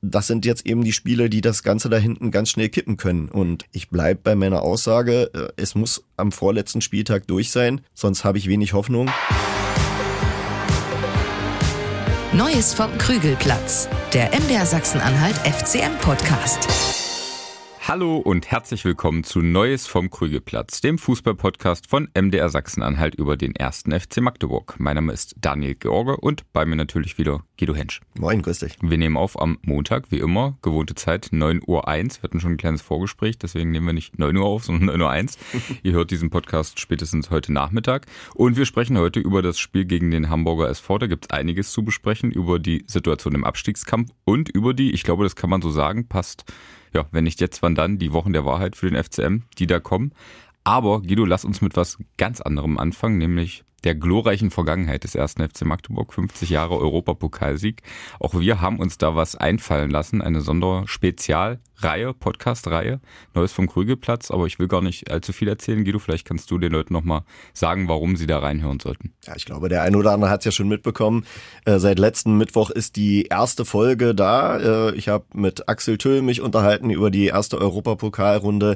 das sind jetzt eben die Spiele, die das Ganze da hinten ganz schnell kippen können. Und ich bleib bei meiner Aussage, es muss am vorletzten Spieltag durch sein, sonst habe ich wenig Hoffnung. Neues vom Krügelplatz, der MDR Sachsen-Anhalt FCM-Podcast. Hallo und herzlich willkommen zu Neues vom Krügelplatz, dem Fußball-Podcast von MDR Sachsen-Anhalt über den 1. FC Magdeburg. Mein Name ist Daniel George und bei mir natürlich wieder Guido Hensch. Moin, grüß dich. Wir nehmen auf am Montag, wie immer, gewohnte Zeit, 9:01 Uhr. Wir hatten schon ein kleines Vorgespräch, deswegen nehmen wir nicht 9 Uhr auf, sondern 9:01 Uhr. Ihr hört diesen Podcast spätestens heute Nachmittag. Und wir sprechen heute über das Spiel gegen den Hamburger SV. Da gibt es einiges zu besprechen, über die Situation im Abstiegskampf und über die, ich glaube, das kann man so sagen, passt, ja, wenn nicht jetzt, wann dann, die Wochen der Wahrheit für den FCM, die da kommen. Aber Guido, lass uns mit was ganz anderem anfangen, nämlich der glorreichen Vergangenheit des 1. FC Magdeburg, 50 Jahre Europapokalsieg. Auch wir haben uns da was einfallen lassen, eine Sonderspezialreihe, Podcast-Reihe, Neues vom Krügelplatz, aber ich will gar nicht allzu viel erzählen. Guido, vielleicht kannst du den Leuten nochmal sagen, warum sie da reinhören sollten. Ja, ich glaube, der ein oder andere hat es ja schon mitbekommen. Seit letzten Mittwoch ist die erste Folge da. Ich habe mit Axel Tüll mich unterhalten über die erste Europapokalrunde.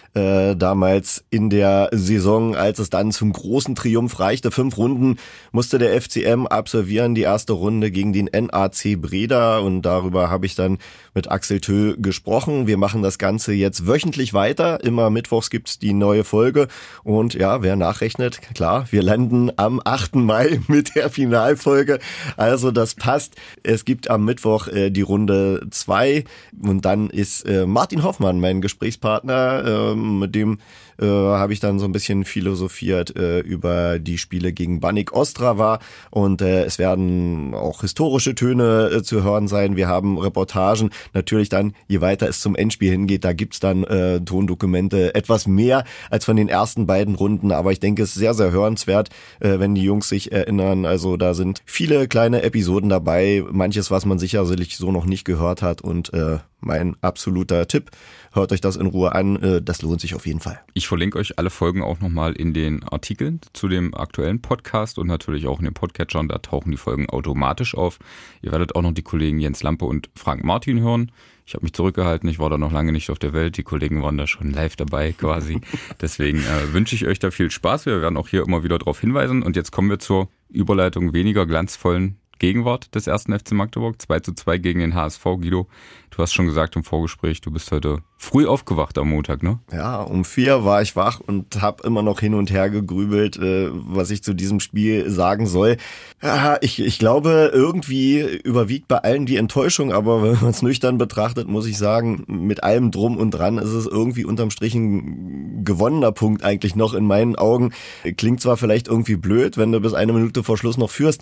Damals in der Saison, als es dann zum großen Triumph reichte. 5 Runden musste der FCM absolvieren, die erste Runde gegen den NAC Breda, und darüber habe ich dann mit Axel Tüll gesprochen. Wir machen das Ganze jetzt wöchentlich weiter. Immer mittwochs gibt's die neue Folge und ja, wer nachrechnet, klar, wir landen am 8. Mai mit der Finalfolge. Also das passt. Es gibt am Mittwoch die Runde 2 und dann ist Martin Hoffmann mein Gesprächspartner. Mit dem habe ich dann so ein bisschen philosophiert über die Spiele gegen Baník Ostrava, und es werden auch historische Töne zu hören sein. Wir haben Reportagen, natürlich dann, je weiter es zum Endspiel hingeht, da gibt's dann Tondokumente, etwas mehr als von den ersten beiden Runden, aber ich denke, es ist sehr, sehr hörenswert, wenn die Jungs sich erinnern. Also da sind viele kleine Episoden dabei, manches, was man sicherlich so noch nicht gehört hat, und mein absoluter Tipp, hört euch das in Ruhe an, das lohnt sich auf jeden Fall. Ich verlinke euch alle Folgen auch nochmal in den Artikeln zu dem aktuellen Podcast und natürlich auch in den Podcatchern, da tauchen die Folgen automatisch auf. Ihr werdet auch noch die Kollegen Jens Lampe und Frank Martin hören. Ich habe mich zurückgehalten, ich war da noch lange nicht auf der Welt, die Kollegen waren da schon live dabei quasi. Deswegen wünsche ich euch da viel Spaß, wir werden auch hier immer wieder darauf hinweisen, und jetzt kommen wir zur Überleitung weniger glanzvollen Gegenwart des 1. FC Magdeburg, 2:2 gegen den HSV. Guido, du hast schon gesagt im Vorgespräch, du bist heute früh aufgewacht am Montag, ne? Ja, um 4 war ich wach und habe immer noch hin und her gegrübelt, was ich zu diesem Spiel sagen soll. Ja, ich glaube, irgendwie überwiegt bei allen die Enttäuschung, aber wenn man es nüchtern betrachtet, muss ich sagen, mit allem Drum und Dran ist es irgendwie unterm Strich ein gewonnener Punkt eigentlich noch in meinen Augen. Klingt zwar vielleicht irgendwie blöd, wenn du bis 1 Minute vor Schluss noch führst,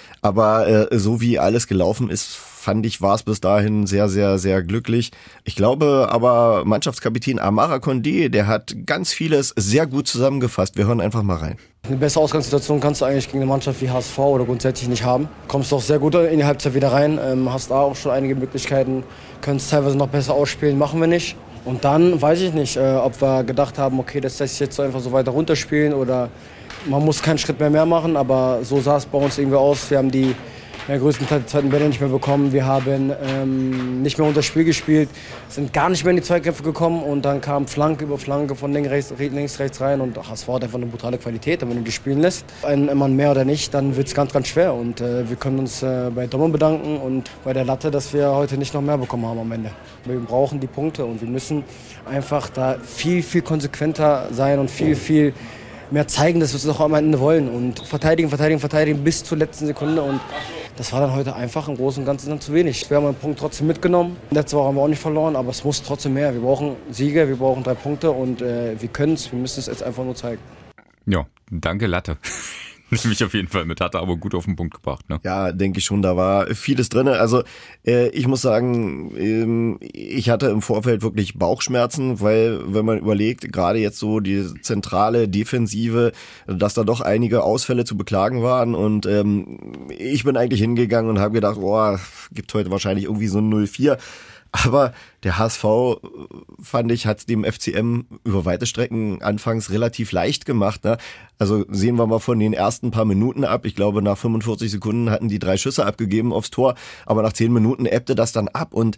aber so wie alles gelaufen ist, fand ich, war es bis dahin sehr, sehr, sehr glücklich. Ich glaube aber, Mannschaftskapitän Amara Condé, der hat ganz vieles sehr gut zusammengefasst. Wir hören einfach mal rein. Eine bessere Ausgangssituation kannst du eigentlich gegen eine Mannschaft wie HSV oder grundsätzlich nicht haben. Kommst doch sehr gut in die Halbzeit wieder rein, hast da auch schon einige Möglichkeiten, können es teilweise noch besser ausspielen, machen wir nicht. Und dann weiß ich nicht, ob wir gedacht haben, okay, das lässt sich jetzt so einfach so weiter runterspielen oder man muss keinen Schritt mehr machen, aber so sah es bei uns irgendwie aus. Wir haben die größtenteils die zweiten Bälle nicht mehr bekommen. Wir haben nicht mehr unter das Spiel gespielt, sind gar nicht mehr in die Zweikämpfe gekommen, und dann kam Flanke über Flanke von links, rechts rein, und HSV hat einfach eine brutale Qualität. Und wenn du die spielen lässt, ein Mann mehr oder nicht, dann wird es ganz, ganz schwer. Und wir können uns bei Dommer bedanken und bei der Latte, dass wir heute nicht noch mehr bekommen haben am Ende. Wir brauchen die Punkte und wir müssen einfach da viel, viel konsequenter sein und viel mehr zeigen, dass wir es auch am Ende wollen, und verteidigen bis zur letzten Sekunde, und das war dann heute einfach im Großen und Ganzen dann zu wenig. Wir haben einen Punkt trotzdem mitgenommen, letzte Woche haben wir auch nicht verloren, aber es muss trotzdem mehr. Wir brauchen Siege, wir brauchen 3 Punkte, und wir können es, wir müssen es jetzt einfach nur zeigen. Ja, danke Latte. Nehme ich auf jeden Fall mit, hat er aber gut auf den Punkt gebracht, ne? Ja, denke ich schon, da war vieles drin. Also ich muss sagen, ich hatte im Vorfeld wirklich Bauchschmerzen, weil wenn man überlegt, gerade jetzt so die zentrale Defensive, dass da doch einige Ausfälle zu beklagen waren, und ich bin eigentlich hingegangen und habe gedacht, gibt heute wahrscheinlich irgendwie so ein 0-4. Aber der HSV, fand ich, hat es dem FCM über weite Strecken anfangs relativ leicht gemacht. Ne? Also sehen wir mal von den ersten paar Minuten ab. Ich glaube, nach 45 Sekunden hatten die 3 Schüsse abgegeben aufs Tor. Aber nach 10 Minuten ebbte das dann ab. Und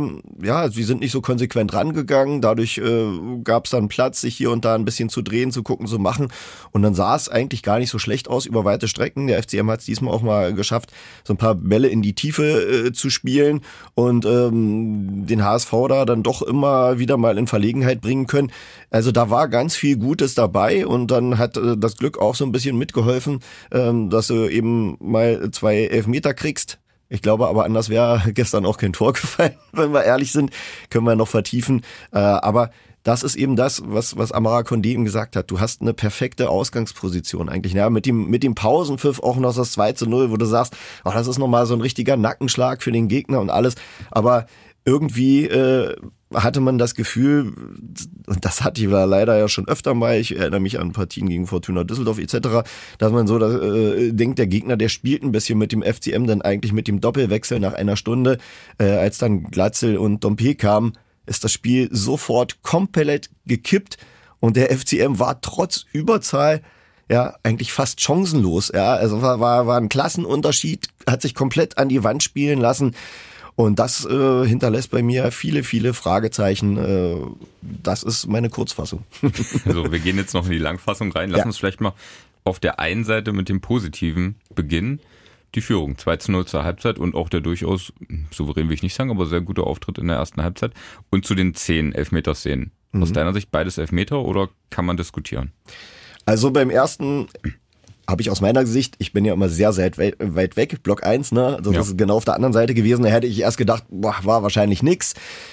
sie sind nicht so konsequent rangegangen. Dadurch gab es dann Platz, sich hier und da ein bisschen zu drehen, zu gucken, zu machen. Und dann sah es eigentlich gar nicht so schlecht aus über weite Strecken. Der FCM hat es diesmal auch mal geschafft, so ein paar Bälle in die Tiefe zu spielen und den HSV da dann doch immer wieder mal in Verlegenheit bringen können. Also da war ganz viel Gutes dabei und dann hat das Glück auch so ein bisschen mitgeholfen, dass du eben mal 2 Elfmeter kriegst. Ich glaube aber, anders wäre gestern auch kein Tor gefallen, wenn wir ehrlich sind. Können wir noch vertiefen. Aber das ist eben das, was Amara Condé eben gesagt hat. Du hast eine perfekte Ausgangsposition eigentlich. Ja, mit dem Pausenpfiff auch noch das 2:0, wo du sagst, das ist nochmal so ein richtiger Nackenschlag für den Gegner und alles. Aber irgendwie hatte man das Gefühl, und das hatte ich leider ja schon öfter mal, ich erinnere mich an Partien gegen Fortuna Düsseldorf etc., dass man so denkt, der Gegner, der spielt ein bisschen mit dem FCM, dann eigentlich mit dem Doppelwechsel nach einer Stunde, als dann Glatzel und Dompe kamen, ist das Spiel sofort komplett gekippt und der FCM war trotz Überzahl eigentlich fast chancenlos. Ja, also war ein Klassenunterschied, hat sich komplett an die Wand spielen lassen. Und das hinterlässt bei mir viele, viele Fragezeichen. Das ist meine Kurzfassung. Also wir gehen jetzt noch in die Langfassung rein. Lass uns vielleicht mal auf der einen Seite mit dem Positiven beginnen. Die Führung 2:0 zur Halbzeit und auch der durchaus, souverän will ich nicht sagen, aber sehr gute Auftritt in der ersten Halbzeit. Und zu den 10 Elfmeterszenen. Aus deiner Sicht beides Elfmeter oder kann man diskutieren? Also beim ersten habe ich aus meiner Sicht, ich bin ja immer sehr, sehr weit weg, Block 1, ne? Das ist genau auf der anderen Seite gewesen. Da hätte ich erst gedacht, war wahrscheinlich nix.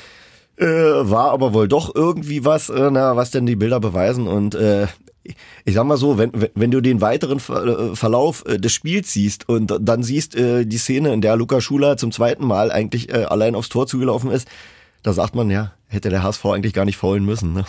War aber wohl doch irgendwie was, was denn die Bilder beweisen. Und ich sag mal so, wenn du den weiteren Verlauf des Spiels siehst und dann siehst die Szene, in der Luca Schuler zum zweiten Mal eigentlich allein aufs Tor zugelaufen ist, da sagt man, hätte der HSV eigentlich gar nicht faulen müssen. Ne?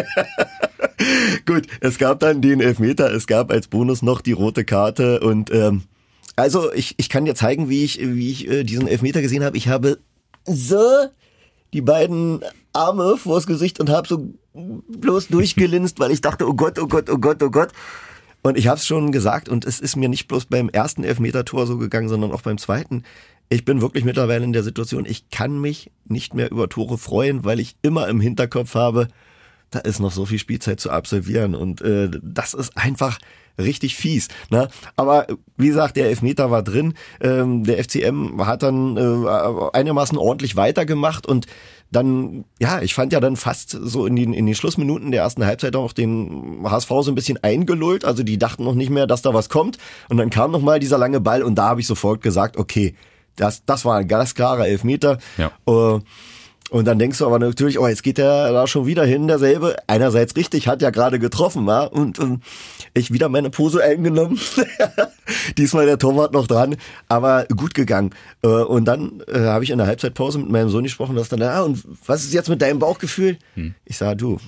Gut, es gab dann den Elfmeter, es gab als Bonus noch die rote Karte und also ich kann dir zeigen, wie ich diesen Elfmeter gesehen habe. Ich habe so die beiden Arme vors Gesicht und habe so bloß durchgelinst, weil ich dachte, oh Gott, oh Gott, oh Gott, oh Gott. Und ich habe es schon gesagt und es ist mir nicht bloß beim ersten Elfmeter-Tor so gegangen, sondern auch beim zweiten. Ich bin wirklich mittlerweile in der Situation, ich kann mich nicht mehr über Tore freuen, weil ich immer im Hinterkopf habe, da ist noch so viel Spielzeit zu absolvieren und das ist einfach richtig fies. Ne? Aber wie gesagt, der Elfmeter war drin, der FCM hat dann einigermaßen ordentlich weitergemacht und dann, ich fand ja dann fast so in den Schlussminuten der ersten Halbzeit auch den HSV so ein bisschen eingelullt, also die dachten noch nicht mehr, dass da was kommt und dann kam nochmal dieser lange Ball und da habe ich sofort gesagt, okay, das war ein ganz klarer Elfmeter. Ja. Und dann denkst du aber natürlich, jetzt geht der da schon wieder hin, derselbe. Einerseits richtig, hat ja gerade getroffen, ja? Und ich wieder meine Pose eingenommen. Diesmal der Torwart noch dran, aber gut gegangen. Und dann habe ich in der Halbzeitpause mit meinem Sohn gesprochen, dass dann, und was ist jetzt mit deinem Bauchgefühl? Ich sage, du,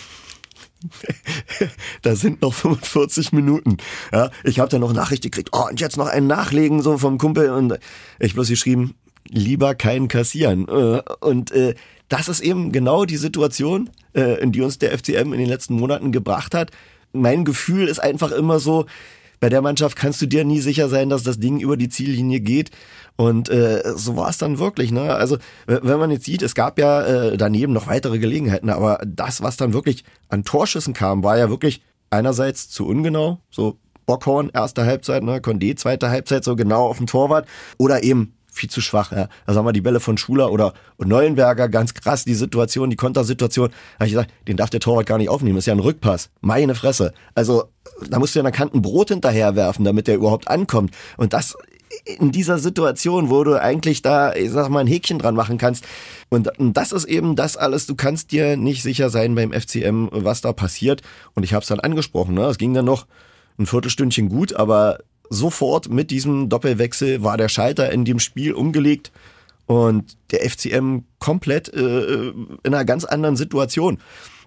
da sind noch 45 Minuten. Ja, ich habe dann noch Nachricht gekriegt, und jetzt noch einen nachlegen, so vom Kumpel. Und ich bloß geschrieben, lieber keinen kassieren. Und das ist eben genau die Situation, in die uns der FCM in den letzten Monaten gebracht hat. Mein Gefühl ist einfach immer so, bei der Mannschaft kannst du dir nie sicher sein, dass das Ding über die Ziellinie geht. Und so war es dann wirklich. Ne? Also wenn man jetzt sieht, es gab ja daneben noch weitere Gelegenheiten, aber das, was dann wirklich an Torschüssen kam, war ja wirklich einerseits zu ungenau, so Bockhorn, erste Halbzeit, ne, Condé, zweite Halbzeit, so genau auf dem Torwart, oder eben viel zu schwach. Ja. Da sagen wir die Bälle von Schuler oder Neuenberger, ganz krass, die Situation, die Kontersituation. Da habe ich gesagt, den darf der Torwart gar nicht aufnehmen, das ist ja ein Rückpass. Meine Fresse. Also da musst du ja an ein Brot hinterher werfen, damit der überhaupt ankommt. Und das in dieser Situation, wo du eigentlich da, ich sag mal, ein Häkchen dran machen kannst. Und das ist eben das alles, du kannst dir nicht sicher sein beim FCM, was da passiert. Und ich habe es dann angesprochen, ne? Es ging dann noch ein Viertelstündchen gut, aber sofort mit diesem Doppelwechsel war der Schalter in dem Spiel umgelegt und der FCM komplett in einer ganz anderen Situation.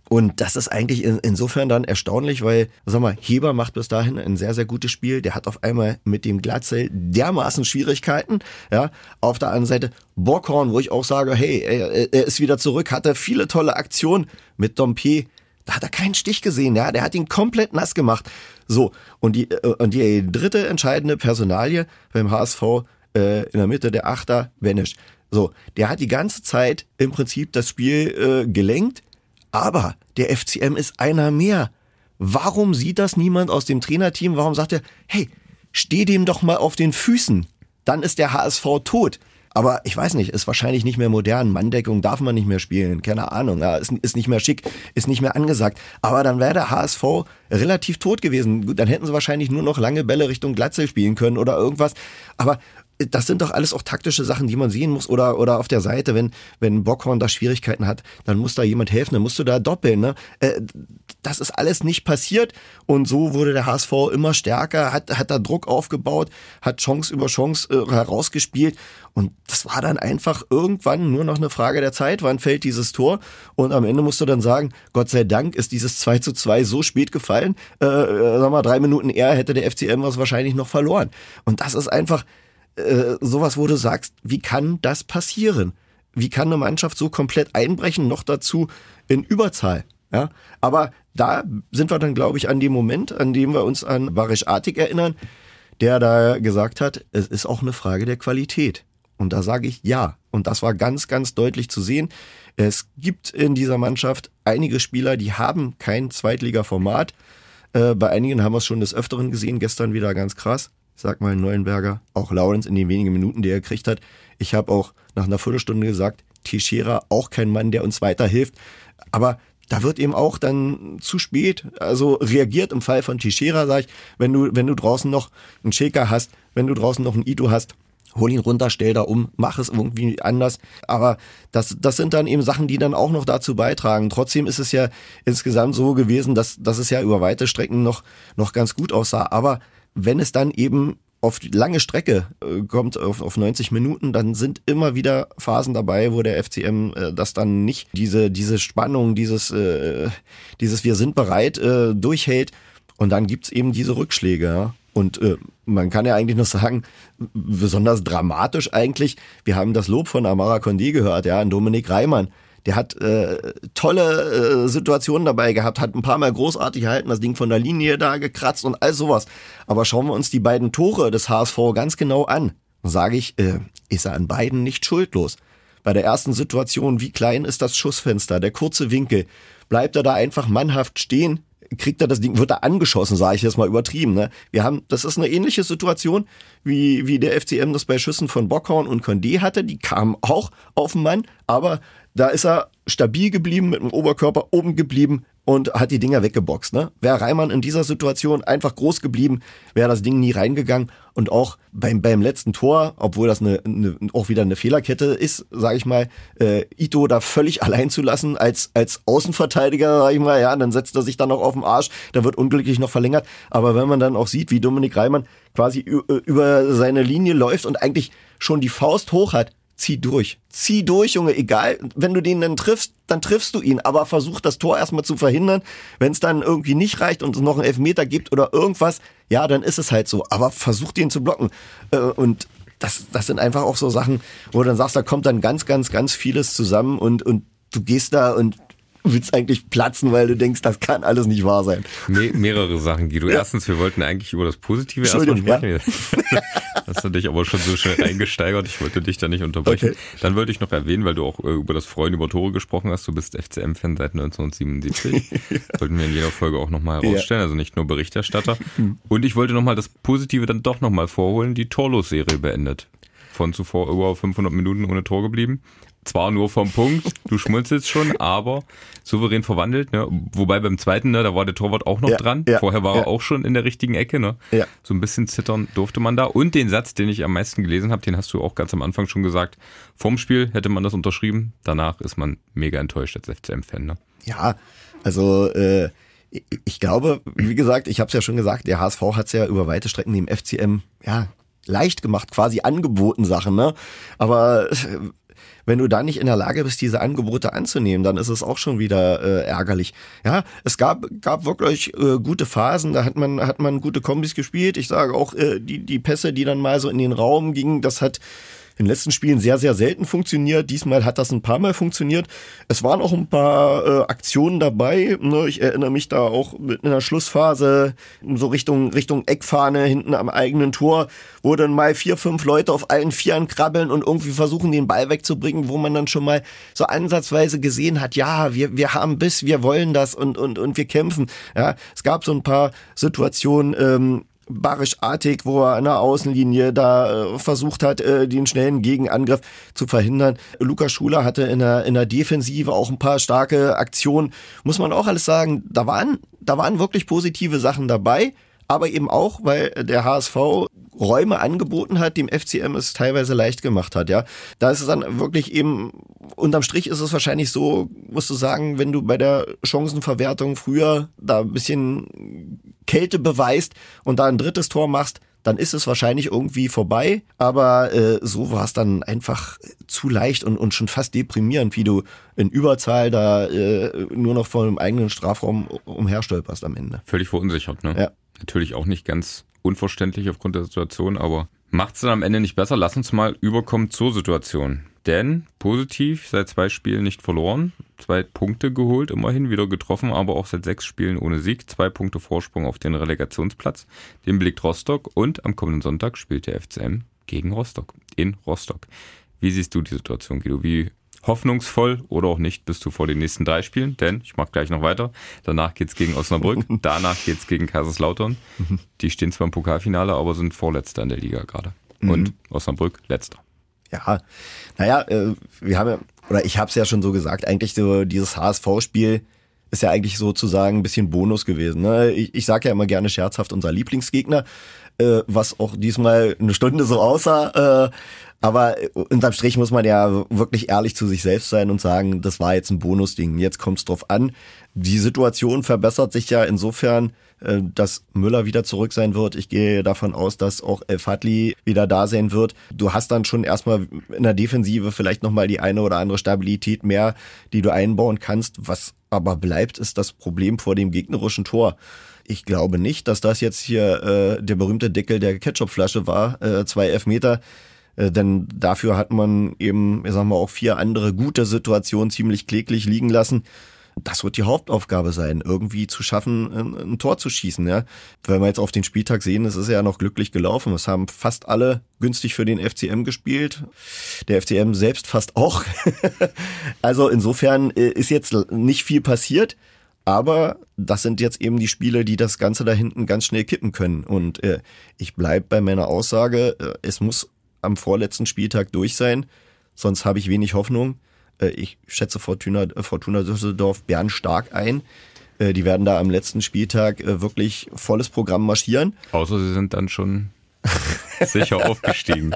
Und das ist eigentlich insofern dann erstaunlich, weil, sag mal, Heber macht bis dahin ein sehr, sehr gutes Spiel. Der hat auf einmal mit dem Glatzel dermaßen Schwierigkeiten. Ja, auf der anderen Seite Bockhorn, wo ich auch sage, hey, er ist wieder zurück, hatte viele tolle Aktionen mit Dompier. Da hat er keinen Stich gesehen, ja, der hat ihn komplett nass gemacht. So, und die dritte entscheidende Personalie beim HSV in der Mitte, der Achter, Benesch. So, der hat die ganze Zeit im Prinzip das Spiel gelenkt, aber der FCM ist einer mehr. Warum sieht das niemand aus dem Trainerteam? Warum sagt er, hey, steh dem doch mal auf den Füßen, dann ist der HSV tot. Aber ich weiß nicht, ist wahrscheinlich nicht mehr modern. Manndeckung darf man nicht mehr spielen, keine Ahnung. Ja, ist nicht mehr schick, ist nicht mehr angesagt. Aber dann wäre der HSV relativ tot gewesen. Dann hätten sie wahrscheinlich nur noch lange Bälle Richtung Glatzel spielen können oder irgendwas. Aber das sind doch alles auch taktische Sachen, die man sehen muss. Oder auf der Seite, wenn Bockhorn da Schwierigkeiten hat, dann muss da jemand helfen, dann musst du da doppeln. Ne? Das ist alles nicht passiert. Und so wurde der HSV immer stärker, hat da Druck aufgebaut, hat Chance über Chance herausgespielt. Und das war dann einfach irgendwann nur noch eine Frage der Zeit, wann fällt dieses Tor. Und am Ende musst du dann sagen, Gott sei Dank ist dieses 2:2 so spät gefallen. Sag mal, 3 Minuten eher hätte der FCM was wahrscheinlich noch verloren. Und das ist einfach sowas, wo du sagst, wie kann das passieren? Wie kann eine Mannschaft so komplett einbrechen, noch dazu in Überzahl? Ja, aber da sind wir dann, glaube ich, an dem Moment, an dem wir uns an Barisch Artig erinnern, der da gesagt hat, es ist auch eine Frage der Qualität. Und da sage ich ja. Und das war ganz, ganz deutlich zu sehen. Es gibt in dieser Mannschaft einige Spieler, die haben kein Zweitliga-Format. Bei einigen haben wir es schon des Öfteren gesehen, gestern wieder ganz krass. Ich sag mal Neuenberger, auch Lawrence in den wenigen Minuten, die er gekriegt hat. Ich habe auch nach einer Viertelstunde gesagt, Teixeira, auch kein Mann, der uns weiterhilft. Aber da wird eben auch dann zu spät, also reagiert im Fall von Teixeira, sag ich, wenn du draußen noch einen Shaker hast, wenn du draußen noch einen Ito hast, hol ihn runter, stell da um, mach es irgendwie anders. Aber das sind dann eben Sachen, die dann auch noch dazu beitragen. Trotzdem ist es ja insgesamt so gewesen, dass es ja über weite Strecken noch ganz gut aussah. Aber wenn es dann eben auf die lange Strecke kommt, auf 90 Minuten, dann sind immer wieder Phasen dabei, wo der FCM das dann nicht, diese Spannung, dieses wir sind bereit, durchhält. Und dann gibt's eben diese Rückschläge. Ja? Und man kann ja eigentlich noch sagen, besonders dramatisch eigentlich, wir haben das Lob von Amara Condé gehört, ja, an Dominik Reimann. Der hat tolle Situationen dabei gehabt, hat ein paar Mal großartig gehalten, das Ding von der Linie da gekratzt und all sowas. Aber schauen wir uns die beiden Tore des HSV ganz genau an. Sage ich, ist er an beiden nicht schuldlos. Bei der ersten Situation, wie klein ist das Schussfenster, der kurze Winkel, bleibt er da einfach mannhaft stehen, kriegt er das Ding, wird er angeschossen, sage ich jetzt mal übertrieben. Ne? Das ist eine ähnliche Situation, wie der FCM das bei Schüssen von Bockhorn und Condé hatte. Die kamen auch auf den Mann, aber da ist er stabil geblieben, mit dem Oberkörper oben geblieben und hat die Dinger weggeboxt. Ne? Wäre Reimann in dieser Situation einfach groß geblieben, wäre das Ding nie reingegangen. Und auch beim letzten Tor, obwohl das auch wieder eine Fehlerkette ist, sage ich mal, Ito da völlig allein zu lassen als Außenverteidiger, sage ich mal, ja, dann setzt er sich dann noch auf den Arsch, da wird unglücklich noch verlängert. Aber wenn man dann auch sieht, wie Dominik Reimann quasi über seine Linie läuft und eigentlich schon die Faust hoch hat, zieh durch, Junge, egal, wenn du den dann triffst du ihn, aber versuch das Tor erstmal zu verhindern, wenn es dann irgendwie nicht reicht und es noch einen Elfmeter gibt oder irgendwas, ja, dann ist es halt so, aber versuch den zu blocken und das sind einfach auch so Sachen, wo du dann sagst, da kommt dann ganz, ganz, ganz vieles zusammen und du gehst da und willst eigentlich platzen, weil du denkst, das kann alles nicht wahr sein. Mehrere Sachen, Guido. Ja. Erstens, wir wollten eigentlich über das Positive erstmal sprechen. Ja. Hast du dich aber schon so schnell reingesteigert. Ich wollte dich da nicht unterbrechen. Okay. Dann wollte ich noch erwähnen, weil du auch über das Freuen über Tore gesprochen hast. Du bist FCM-Fan seit 1977. Wollten wir in jeder Folge auch nochmal herausstellen. Also nicht nur Berichterstatter. Und ich wollte nochmal das Positive dann doch nochmal vorholen. Die Torlos-Serie beendet. Von zuvor über 500 Minuten ohne Tor geblieben. Zwar nur vom Punkt, du schmunzelst schon, aber souverän verwandelt. Ne? Wobei beim zweiten, ne, da war der Torwart auch noch dran. Ja, vorher war er auch schon in der richtigen Ecke. Ne? Ja. So ein bisschen zittern durfte man da. Und den Satz, den ich am meisten gelesen habe, den hast du auch ganz am Anfang schon gesagt. Vorm Spiel hätte man das unterschrieben. Danach ist man mega enttäuscht als FCM-Fan. Ne? Ja, also ich glaube, wie gesagt, ich habe es ja schon gesagt, der HSV hat es ja über weite Strecken dem FCM leicht gemacht, quasi angeboten Sachen. Ne? Aber wenn du da nicht in der Lage bist, diese Angebote anzunehmen, dann ist es auch schon wieder ärgerlich. Ja, es gab wirklich gute Phasen, da hat man gute Kombis gespielt. Ich sage auch, die Pässe, die dann mal so in den Raum gingen, das hat in den letzten Spielen sehr, sehr selten funktioniert. Diesmal hat das ein paar Mal funktioniert. Es waren auch ein paar Aktionen dabei. Ne? Ich erinnere mich da auch in der Schlussphase so Richtung Eckfahne hinten am eigenen Tor, wo dann mal 4, 5 Leute auf allen Vieren krabbeln und irgendwie versuchen, den Ball wegzubringen, wo man dann schon mal so ansatzweise gesehen hat, ja, wir haben Biss, wir wollen das und wir kämpfen. Ja, es gab so ein paar Situationen, Barisch-artig, wo er an der Außenlinie da versucht hat, den schnellen Gegenangriff zu verhindern. Lukas Schuler hatte in der Defensive auch ein paar starke Aktionen. Muss man auch alles sagen, da waren wirklich positive Sachen dabei, aber eben auch, weil der HSV Räume angeboten hat, dem FCM es teilweise leicht gemacht hat, ja. Da ist es dann wirklich eben, unterm Strich ist es wahrscheinlich so, musst du sagen, wenn du bei der Chancenverwertung früher da ein bisschen Kälte beweist und da ein drittes Tor machst, dann ist es wahrscheinlich irgendwie vorbei, aber so war es dann einfach zu leicht und schon fast deprimierend, wie du in Überzahl da nur noch vor dem eigenen Strafraum umherstolperst am Ende. Völlig verunsichert, ne? Ja. Natürlich auch nicht ganz unverständlich aufgrund der Situation, aber macht es dann am Ende nicht besser. Lass uns mal überkommen zur Situation. Denn positiv, seit 2 Spielen nicht verloren, 2 Punkte geholt, immerhin wieder getroffen, aber auch seit 6 Spielen ohne Sieg, 2 Punkte Vorsprung auf den Relegationsplatz. Den blickt Rostock und am kommenden Sonntag spielt der FCM gegen Rostock, in Rostock. Wie siehst du die Situation, Guido? Wie hoffnungsvoll oder auch nicht bist du vor den nächsten 3 Spielen? Denn, ich mache gleich noch weiter, danach geht's gegen Osnabrück, danach geht's gegen Kaiserslautern. Die stehen zwar im Pokalfinale, aber sind Vorletzter in der Liga gerade. Und Osnabrück Letzter. Ja, naja, wir haben ja, oder ich habe es ja schon so gesagt, eigentlich so dieses HSV-Spiel ist ja eigentlich sozusagen ein bisschen Bonus gewesen. Ne? Ich sage ja immer gerne scherzhaft unser Lieblingsgegner, was auch diesmal eine Stunde so aussah. Aber unterm Strich muss man ja wirklich ehrlich zu sich selbst sein und sagen, das war jetzt ein Bonusding. Jetzt kommt es drauf an. Die Situation verbessert sich ja insofern, dass Müller wieder zurück sein wird. Ich gehe davon aus, dass auch El Fadli wieder da sein wird. Du hast dann schon erstmal in der Defensive vielleicht nochmal die eine oder andere Stabilität mehr, die du einbauen kannst. Was aber bleibt, ist das Problem vor dem gegnerischen Tor. Ich glaube nicht, dass das jetzt hier der berühmte Deckel der Ketchupflasche war, 2 Elfmeter. Denn dafür hat man eben, ich sag mal, auch 4 andere gute Situationen ziemlich kläglich liegen lassen. Das wird die Hauptaufgabe sein, irgendwie zu schaffen, ein Tor zu schießen. Ja, wenn wir jetzt auf den Spieltag sehen, es ist ja noch glücklich gelaufen. Es haben fast alle günstig für den FCM gespielt. Der FCM selbst fast auch. Also insofern ist jetzt nicht viel passiert. Aber das sind jetzt eben die Spiele, die das Ganze da hinten ganz schnell kippen können. Und ich bleib bei meiner Aussage, es muss am vorletzten Spieltag durch sein, sonst habe ich wenig Hoffnung. Ich schätze Fortuna Düsseldorf bärenstark ein. Die werden da am letzten Spieltag wirklich volles Programm marschieren. Außer sie sind dann schon sicher aufgestiegen.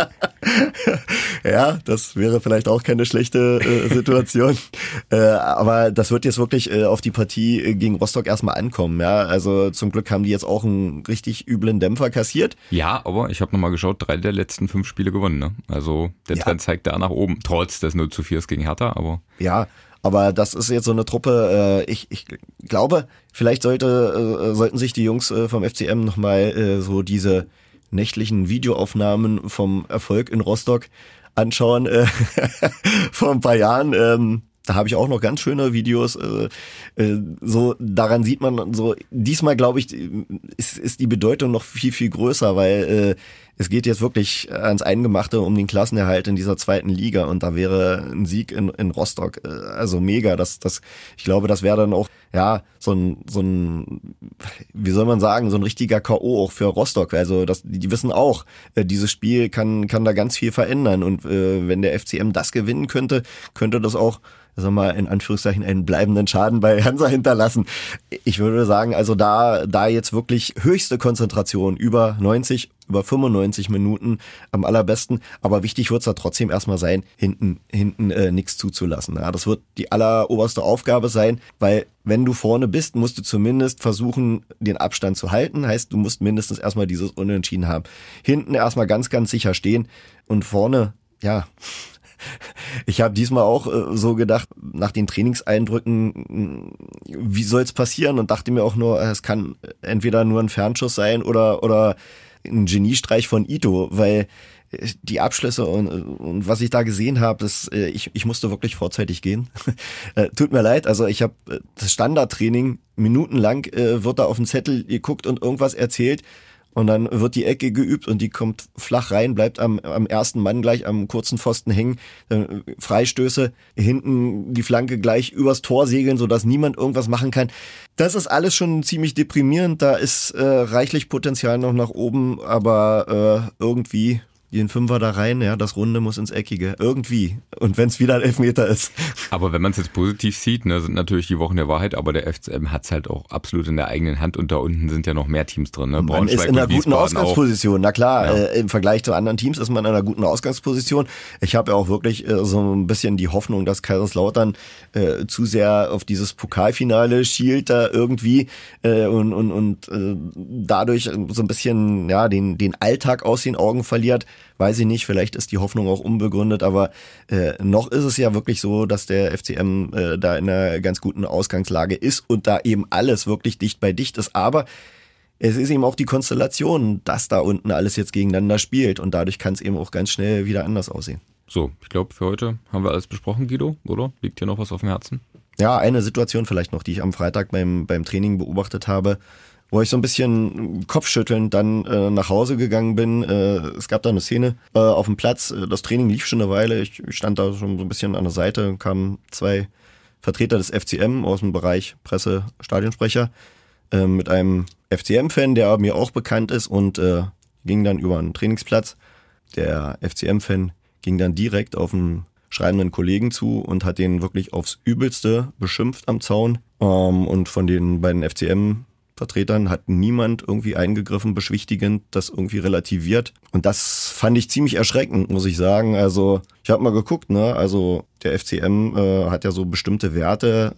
Ja, das wäre vielleicht auch keine schlechte Situation. Aber das wird jetzt wirklich auf die Partie gegen Rostock erstmal ankommen. Ja, also zum Glück haben die jetzt auch einen richtig üblen Dämpfer kassiert. Ja, aber ich habe nochmal geschaut, 3 der letzten 5 Spiele gewonnen. Ne? Also der Trend zeigt da nach oben, trotz des 0:4 gegen Hertha. Aber ja, aber das ist jetzt so eine Truppe, ich glaube, vielleicht sollten sich die Jungs vom FCM nochmal so diese nächtlichen Videoaufnahmen vom Erfolg in Rostock anschauen vor ein paar Jahren. Da habe ich auch noch ganz schöne Videos. So daran sieht man so. Diesmal glaube ich ist die Bedeutung noch viel viel größer, weil es geht jetzt wirklich ans Eingemachte um den Klassenerhalt in dieser 2. Liga und da wäre ein Sieg in Rostock also mega. Ich glaube, das wäre dann auch ja so ein wie soll man sagen, so ein richtiger K.O. auch für Rostock. Also die wissen auch, dieses Spiel kann da ganz viel verändern und wenn der FCM das gewinnen könnte das auch, sagen wir mal, in Anführungszeichen einen bleibenden Schaden bei Hansa hinterlassen. Ich würde sagen, also da jetzt wirklich höchste Konzentration über 90, über 95 Minuten am allerbesten. Aber wichtig wird es da trotzdem erstmal sein, hinten nichts zuzulassen. Ja, das wird die alleroberste Aufgabe sein, weil wenn du vorne bist, musst du zumindest versuchen, den Abstand zu halten. Heißt, du musst mindestens erstmal dieses Unentschieden haben. Hinten erstmal ganz, ganz sicher stehen und vorne, ja, Ich habe diesmal auch so gedacht, nach den Trainingseindrücken, wie soll es passieren? Und dachte mir auch nur, es kann entweder nur ein Fernschuss sein oder ein Geniestreich von Ito, weil die Abschlüsse und was ich da gesehen habe, ich musste wirklich vorzeitig gehen. Tut mir leid, also ich habe das Standardtraining minutenlang wird da auf den Zettel geguckt und irgendwas erzählt und dann wird die Ecke geübt und die kommt flach rein, bleibt am ersten Mann gleich am kurzen Pfosten hängen, Freistöße, hinten die Flanke gleich übers Tor segeln, sodass niemand irgendwas machen kann. Das ist alles schon ziemlich deprimierend, da ist reichlich Potenzial noch nach oben, aber irgendwie den Fünfer da rein, ja, das Runde muss ins Eckige. Irgendwie. Und wenn es wieder ein Elfmeter ist. Aber wenn man es jetzt positiv sieht, ne, sind natürlich die Wochen der Wahrheit, aber der FCM hat es halt auch absolut in der eigenen Hand und da unten sind ja noch mehr Teams drin. Ne? Man ist in einer guten Ausgangsposition. Auch. Na klar, ja. Im Vergleich zu anderen Teams ist man in einer guten Ausgangsposition. Ich habe ja auch wirklich so ein bisschen die Hoffnung, dass Kaiserslautern zu sehr auf dieses Pokalfinale schielt da irgendwie und dadurch so ein bisschen ja den Alltag aus den Augen verliert. Weiß ich nicht, vielleicht ist die Hoffnung auch unbegründet, aber noch ist es ja wirklich so, dass der FCM da in einer ganz guten Ausgangslage ist und da eben alles wirklich dicht bei dicht ist. Aber es ist eben auch die Konstellation, dass da unten alles jetzt gegeneinander spielt und dadurch kann es eben auch ganz schnell wieder anders aussehen. So, ich glaube, für heute haben wir alles besprochen, Guido, oder? Liegt dir noch was auf dem Herzen? Ja, eine Situation vielleicht noch, die ich am Freitag beim Training beobachtet habe, wo ich so ein bisschen kopfschüttelnd dann nach Hause gegangen bin. Es gab da eine Szene auf dem Platz. Das Training lief schon eine Weile. Ich stand da schon so ein bisschen an der Seite. Kamen 2 Vertreter des FCM aus dem Bereich Presse, Stadionsprecher mit einem FCM-Fan, der mir auch bekannt ist und ging dann über einen Trainingsplatz. Der FCM-Fan ging dann direkt auf einen schreibenden Kollegen zu und hat den wirklich aufs Übelste beschimpft am Zaun. Und von den beiden FCM-Vertretern hat niemand irgendwie eingegriffen, beschwichtigend, das irgendwie relativiert. Und das fand ich ziemlich erschreckend, muss ich sagen. Also ich habe mal geguckt, ne? Also der FCM hat ja so bestimmte Werte,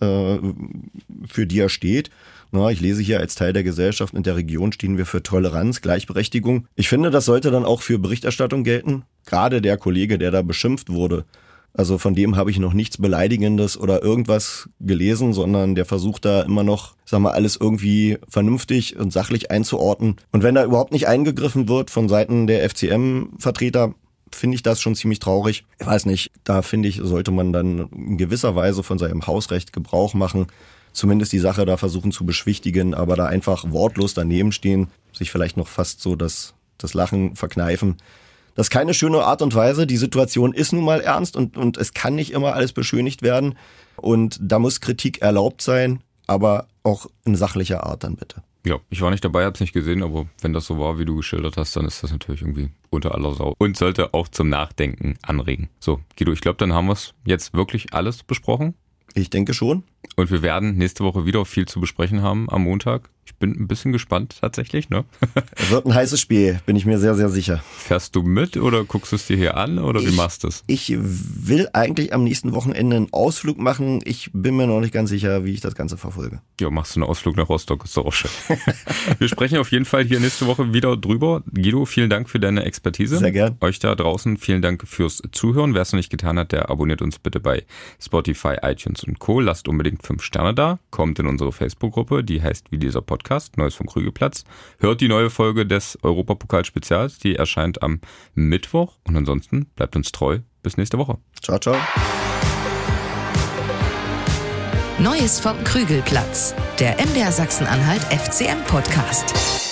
für die er steht. Na, ich lese hier, als Teil der Gesellschaft und der Region stehen wir für Toleranz, Gleichberechtigung. Ich finde, das sollte dann auch für Berichterstattung gelten. Gerade der Kollege, der da beschimpft wurde. Also von dem habe ich noch nichts Beleidigendes oder irgendwas gelesen, sondern der versucht da immer noch, sagen wir, alles irgendwie vernünftig und sachlich einzuordnen. Und wenn da überhaupt nicht eingegriffen wird von Seiten der FCM-Vertreter, finde ich das schon ziemlich traurig. Ich weiß nicht, da finde ich, sollte man dann in gewisser Weise von seinem Hausrecht Gebrauch machen. Zumindest die Sache da versuchen zu beschwichtigen, aber da einfach wortlos daneben stehen, sich vielleicht noch fast so das Lachen verkneifen. Das ist keine schöne Art und Weise. Die Situation ist nun mal ernst und es kann nicht immer alles beschönigt werden. Und da muss Kritik erlaubt sein, aber auch in sachlicher Art dann bitte. Ja, ich war nicht dabei, hab's nicht gesehen, aber wenn das so war, wie du geschildert hast, dann ist das natürlich irgendwie unter aller Sau und sollte auch zum Nachdenken anregen. So, Guido, ich glaube, dann haben wir es jetzt wirklich alles besprochen. Ich denke schon. Und wir werden nächste Woche wieder viel zu besprechen haben am Montag. Ich bin ein bisschen gespannt tatsächlich, ne? Es wird ein heißes Spiel, bin ich mir sehr, sehr sicher. Fährst du mit oder guckst du es dir hier an oder wie machst du es? Ich will eigentlich am nächsten Wochenende einen Ausflug machen. Ich bin mir noch nicht ganz sicher, wie ich das Ganze verfolge. Ja, machst du einen Ausflug nach Rostock, ist doch auch schön. Wir sprechen auf jeden Fall hier nächste Woche wieder drüber. Guido, vielen Dank für deine Expertise. Sehr gern. Euch da draußen vielen Dank fürs Zuhören. Wer es noch nicht getan hat, der abonniert uns bitte bei Spotify, iTunes und Co. Lasst unbedingt 5 Sterne da. Kommt in unsere Facebook-Gruppe, die heißt wie dieser Podcast, Neues vom Krügelplatz. Hört die neue Folge des Europapokal-Spezials, die erscheint am Mittwoch. Und ansonsten bleibt uns treu. Bis nächste Woche. Ciao, ciao. Neues vom Krügelplatz, der MDR Sachsen-Anhalt FCM-Podcast.